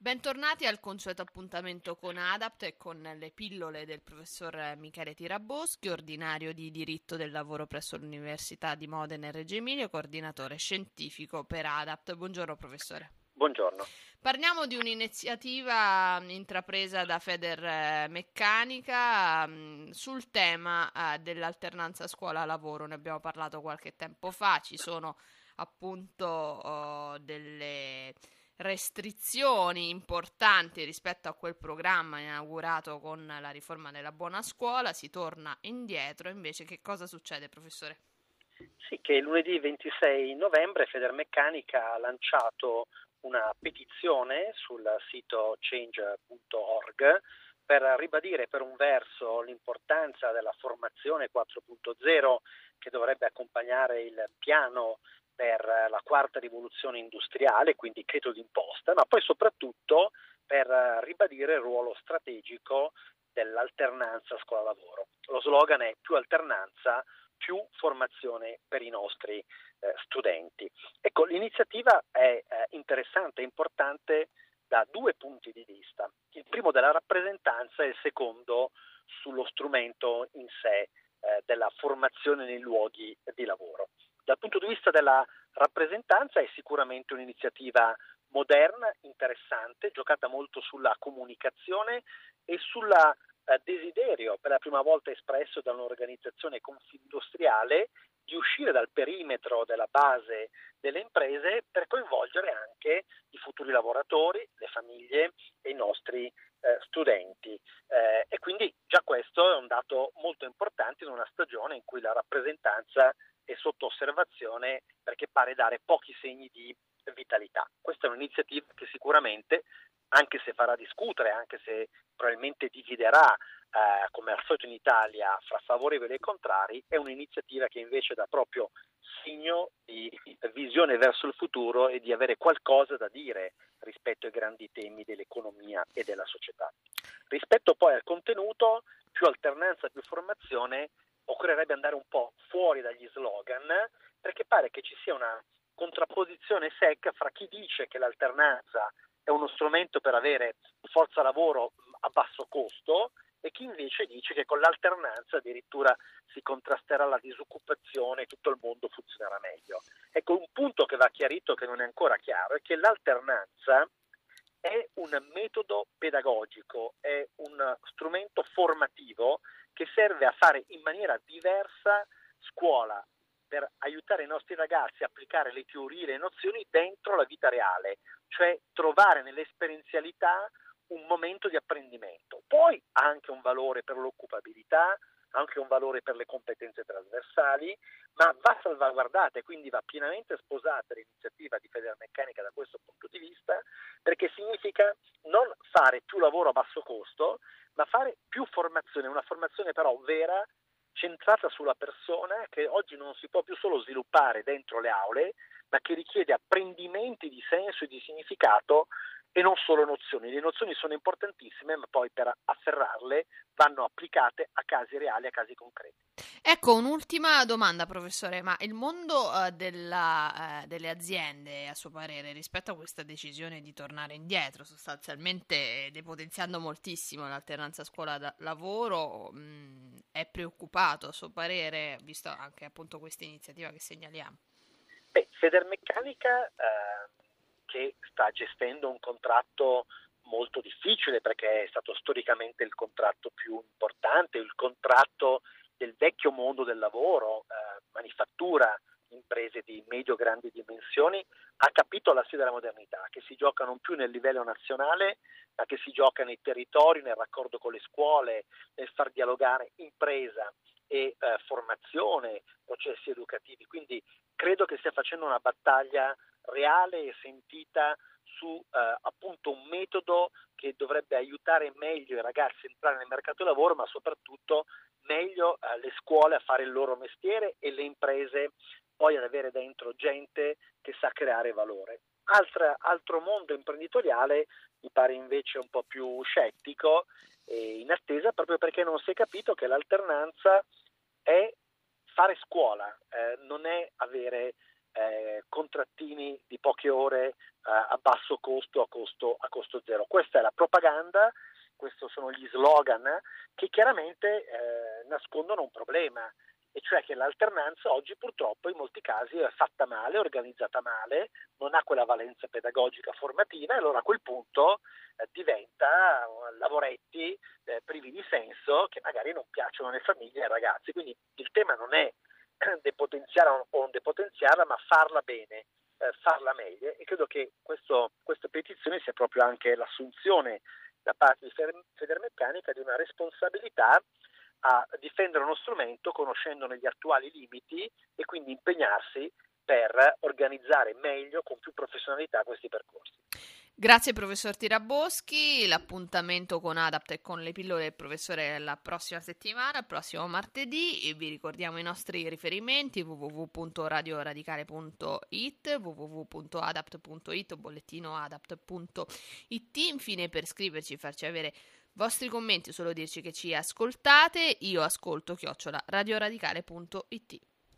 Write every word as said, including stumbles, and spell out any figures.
Bentornati al consueto appuntamento con ADAPT e con le pillole del professor Michele Tiraboschi, ordinario di diritto del lavoro presso l'Università di Modena e Reggio Emilia, coordinatore scientifico per ADAPT. Buongiorno professore. Buongiorno. Parliamo di un'iniziativa intrapresa da Federmeccanica mh, sul tema eh, dell'alternanza scuola-lavoro. Ne abbiamo parlato qualche tempo fa, ci sono appunto oh, delle restrizioni importanti rispetto a quel programma inaugurato con la riforma della buona scuola, si torna indietro. Invece che cosa succede, professore? Sì, che lunedì ventisei novembre Federmeccanica ha lanciato una petizione sul sito change punto org per ribadire per un verso l'importanza della formazione quattro punto zero che dovrebbe accompagnare il piano per la quarta rivoluzione industriale, quindi credito d'imposta, ma poi soprattutto per ribadire il ruolo strategico dell'alternanza scuola-lavoro. Lo slogan è più alternanza, più formazione per i nostri eh, studenti. Ecco, l'iniziativa è eh, interessante e importante da due punti di vista. Il primo della rappresentanza e il secondo sullo strumento in sé eh, della formazione nei luoghi di lavoro. Dal punto di vista della rappresentanza è sicuramente un'iniziativa moderna, interessante, giocata molto sulla comunicazione e sulla eh, desiderio, per la prima volta espresso da un'organizzazione confindustriale, di uscire dal perimetro della base delle imprese per coinvolgere anche i futuri lavoratori, le famiglie e i nostri eh, studenti. Eh, e quindi già questo è un dato molto importante in una stagione in cui la rappresentanza è sotto osservazione perché pare dare pochi segni di vitalità. Questa è un'iniziativa che sicuramente, anche se farà discutere, anche se probabilmente dividerà, eh, come al solito in Italia, fra favorevoli e contrari, è un'iniziativa che invece dà proprio segno di visione verso il futuro e di avere qualcosa da dire rispetto ai grandi temi dell'economia e della società. Rispetto poi al contenuto, più alternanza, più formazione, occorrerebbe andare un po' fuori dagli slogan, perché pare che ci sia una contrapposizione secca fra chi dice che l'alternanza è uno strumento per avere forza lavoro a basso costo e chi invece dice che con l'alternanza addirittura si contrasterà la disoccupazione e tutto il mondo funzionerà meglio. Ecco, un punto che va chiarito, che non è ancora chiaro, è che l'alternanza è un metodo pedagogico, è un strumento formativo che serve a fare in maniera diversa scuola per aiutare i nostri ragazzi a applicare le teorie e le nozioni dentro la vita reale, cioè trovare nell'esperienzialità un momento di apprendimento. Poi ha anche un valore per l'occupabilità, anche un valore per le competenze trasversali, ma va salvaguardata e quindi va pienamente sposata l'iniziativa di Federmeccanica da questo punto di vista, perché significa non fare più lavoro a basso costo, ma fare più formazione, una formazione però vera, centrata sulla persona, che oggi non si può più solo sviluppare dentro le aule, ma che richiede apprendimenti di senso e di significato e non solo nozioni. Le nozioni sono importantissime, ma poi per afferrarle vanno applicate a casi reali, a casi concreti. Ecco, un'ultima domanda, professore, ma il mondo uh, della, uh, delle aziende, a suo parere, rispetto a questa decisione di tornare indietro, sostanzialmente depotenziando moltissimo l'alternanza scuola-lavoro, mh, è preoccupato, a suo parere, visto anche appunto questa iniziativa che segnaliamo? Beh, Federmeccanica, eh, che sta gestendo un contratto molto difficile perché è stato storicamente il contratto più importante, il contratto del vecchio mondo del lavoro, eh, manifattura, imprese di medio-grandi dimensioni, ha capito la sfida della modernità, che si gioca non più nel livello nazionale, ma che si gioca nei territori, nel raccordo con le scuole, nel far dialogare impresa e eh, formazione, processi educativi. Quindi credo che stia facendo una battaglia reale e sentita su eh, appunto un metodo che dovrebbe aiutare meglio i ragazzi a entrare nel mercato del lavoro, ma soprattutto meglio eh, le scuole a fare il loro mestiere e le imprese poi ad avere dentro gente che sa creare valore. Altra, altro mondo imprenditoriale mi pare invece un po' più scettico e in attesa, proprio perché non si è capito che l'alternanza è fare scuola, eh, non è avere eh, contrattini di poche ore eh, a basso costo, a costo, a costo zero. Questa è la propaganda, questi sono gli slogan che chiaramente eh, nascondono un problema, e cioè che l'alternanza oggi purtroppo in molti casi è fatta male, organizzata male, non ha quella valenza pedagogica formativa, e allora a quel punto eh, diventa uh, lavoretti eh, privi di senso che magari non piacciono alle famiglie e ai ragazzi. Quindi il tema non è depotenziarla o non depotenziarla, ma farla bene, eh, farla meglio, e credo che questo, questa petizione sia proprio anche l'assunzione da parte di Federmeccanica di una responsabilità a difendere uno strumento conoscendone gli attuali limiti, e quindi impegnarsi per organizzare meglio, con più professionalità, questi percorsi. Grazie professor Tiraboschi, l'appuntamento con ADAPT e con le pillole del professore è la prossima settimana, il prossimo martedì, e vi ricordiamo i nostri riferimenti: w w w punto radio radicale punto i t, w w w punto adapt punto i t o bollettino adapt punto i t. Infine, per scriverci e farci avere vostri commenti, solo dirci che ci ascoltate, io ascolto chiocciola radioradicale punto i t.